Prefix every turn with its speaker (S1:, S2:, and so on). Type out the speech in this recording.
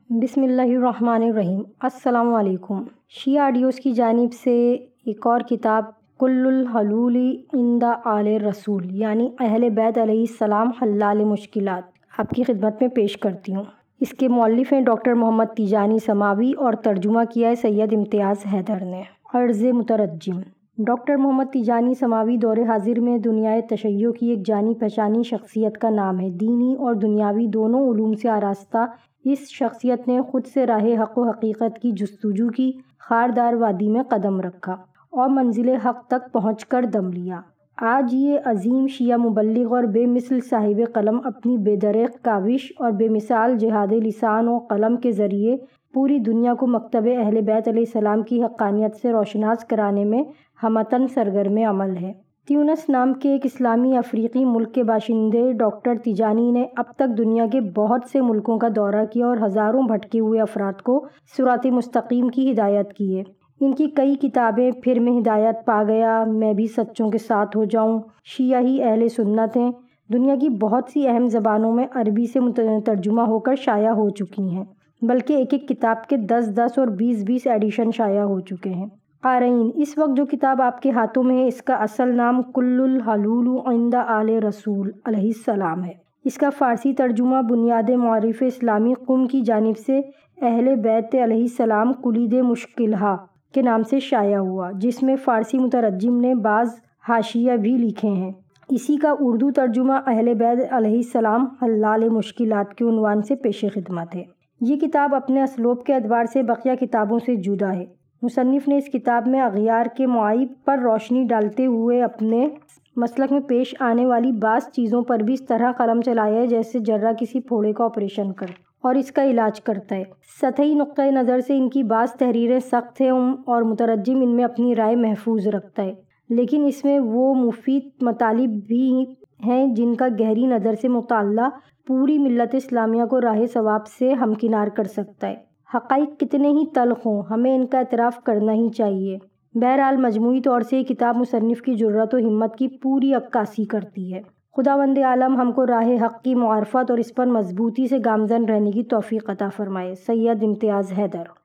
S1: بسم اللہ الرحمن الرحیم۔ السلام علیکم۔ شیعہ آڈیوز کی جانب سے ایک اور کتاب کل الحلول عند آل رسول یعنی اہل بیت علیہ السلام حلال مشکلات آپ کی خدمت میں پیش کرتی ہوں۔ اس کے مؤلف ہیں ڈاکٹر محمد تیجانی سماوی اور ترجمہ کیا ہے سید امتیاز حیدر نے۔ عرض مترجم: ڈاکٹر محمد تیجانی سماوی دور حاضر میں دنیائے تشیع کی ایک جانی پہچانی شخصیت کا نام ہے۔ دینی اور دنیاوی دونوں علوم سے آراستہ اس شخصیت نے خود سے راہ حق و حقیقت کی جستجو کی، خاردار وادی میں قدم رکھا اور منزل حق تک پہنچ کر دم لیا۔ آج یہ عظیم شیعہ مبلغ اور بے مثل صاحب قلم اپنی بے دریغ کاوش اور بے مثال جہاد لسان و قلم کے ذریعے پوری دنیا کو مکتب اہل بیت علیہ السلام کی حقانیت سے روشناس کرانے میں ہمتاً سرگرم عمل ہے۔ تیونس نام کے ایک اسلامی افریقی ملک کے باشندے ڈاکٹر تیجانی نے اب تک دنیا کے بہت سے ملکوں کا دورہ کیا اور ہزاروں بھٹکے ہوئے افراد کو صراط مستقیم کی ہدایت کی ہے۔ ان کی کئی کتابیں پھر میں ہدایت پا گیا، میں بھی سچوں کے ساتھ ہو جاؤں، شیعہ ہی اہل سنت ہیں، دنیا کی بہت سی اہم زبانوں میں عربی سے ترجمہ ہو کر شائع ہو چکی ہیں، بلکہ ایک ایک کتاب کے 10 اور 20 ایڈیشن شائع ہو چکے ہیں۔ قارئین، اس وقت جو کتاب آپ کے ہاتھوں میں ہے اس کا اصل نام کل الحلول عند آل رسول علیہ السلام ہے۔ اس کا فارسی ترجمہ بنیاد معارف اسلامی قم کی جانب سے اہل بیت علیہ السلام کلید مشکلہ کے نام سے شائع ہوا، جس میں فارسی مترجم نے بعض حاشیہ بھی لکھے ہیں۔ اسی کا اردو ترجمہ اہل بیت علیہ السلام حلال مشکلات کے عنوان سے پیش خدمت ہے۔ یہ کتاب اپنے اسلوب کے اعتبار سے بقیہ کتابوں سے جدا ہے۔ مصنف نے اس کتاب میں اغیار کے معائب پر روشنی ڈالتے ہوئے اپنے مسلک میں پیش آنے والی بعض چیزوں پر بھی اس طرح قلم چلایا ہے جیسے جرح کسی پھوڑے کا آپریشن کرتا اور اس کا علاج کرتا ہے۔ سطحی نقطۂ نظر سے ان کی بعض تحریریں سخت ہیں اور مترجم ان میں اپنی رائے محفوظ رکھتا ہے، لیکن اس میں وہ مفید مطالب بھی ہیں جن کا گہری نظر سے مطالعہ پوری ملت اسلامیہ کو راہ ثواب سے ہمکنار کر سکتا ہے۔ حقائق کتنے ہی تلخ ہوں، ہمیں ان کا اعتراف کرنا ہی چاہیے۔ بہرحال مجموعی طور سے یہ کتاب مصنف کی جرأت و ہمت کی پوری عکاسی کرتی ہے۔ خداوند عالم ہم کو راہ حق کی معرفت اور اس پر مضبوطی سے گامزن رہنے کی توفیق عطا فرمائے۔ سید امتیاز حیدر۔